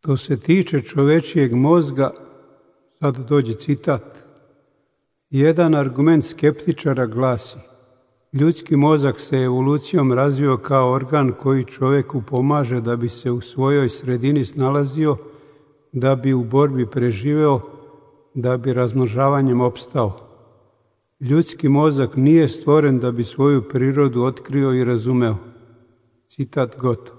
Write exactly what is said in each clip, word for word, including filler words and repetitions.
Što se tiče čovečijeg mozga, sad dođe citat, jedan argument skeptičara glasi: ljudski mozak se evolucijom razvio kao organ koji čoveku pomaže da bi se u svojoj sredini snalazio, da bi u borbi preživeo, da bi razmnožavanjem opstao. Ljudski mozak nije stvoren da bi svoju prirodu otkrio i razumeo. Citat gotov.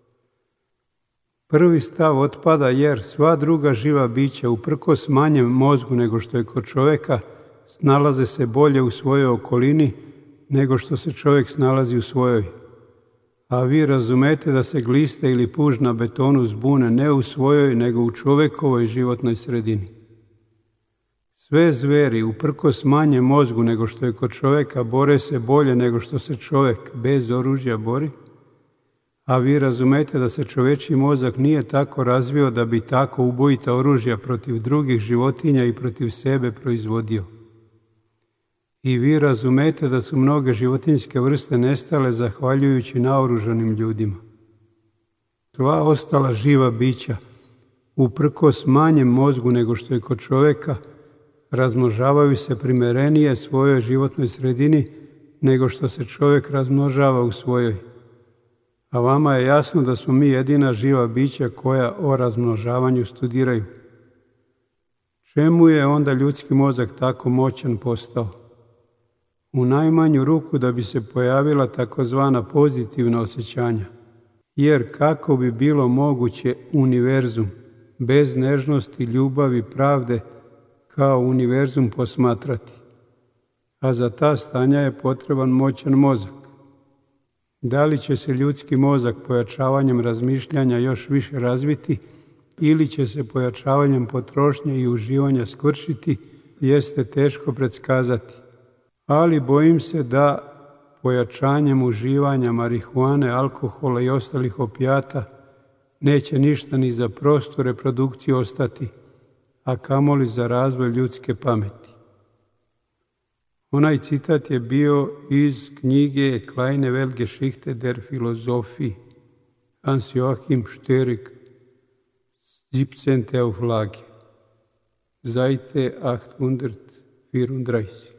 Prvi stav otpada jer sva druga živa bića, uprkos manjem mozgu nego što je kod čoveka, snalaze se bolje u svojoj okolini nego što se čovjek snalazi u svojoj. A vi razumete da se gliste ili puž na betonu zbune ne u svojoj, nego u čovekovoj životnoj sredini. Sve zveri, uprkos manjem mozgu nego što je kod čoveka, bore se bolje nego što se čovek bez oružja bori, a vi razumete da se čovečji mozak nije tako razvio da bi tako ubojita oružja protiv drugih životinja i protiv sebe proizvodio. I vi razumete da su mnoge životinjske vrste nestale zahvaljujući naoružanim ljudima. Sva ostala živa bića, uprkos manjem mozgu nego što je kod čoveka, razmnožavaju se primerenije svojoj životnoj sredini nego što se čovjek razmnožava u svojoj. A vama je jasno da smo mi jedina živa bića koja o razmnožavanju studiraju. Čemu je onda ljudski mozak tako moćan postao? U najmanju ruku da bi se pojavila takozvana pozitivna osjećanja. Jer kako bi bilo moguće univerzum bez nežnosti, ljubavi, pravde kao univerzum posmatrati? A za ta stanja je potreban moćan mozak. Da li će se ljudski mozak pojačavanjem razmišljanja još više razviti ili će se pojačavanjem potrošnje i uživanja skvršiti, jeste teško predskazati. Ali bojim se da pojačanjem uživanja marihuane, alkohola i ostalih opijata neće ništa ni za prostu reprodukciju ostati, a kamoli za razvoj ljudske pameti. Onaj citat je bio iz knjige Kleine Weltgeschichte der Philosophie, Hans-Joachim Störig, siebzehnte Auflage, Seite achthundertvierunddreißig.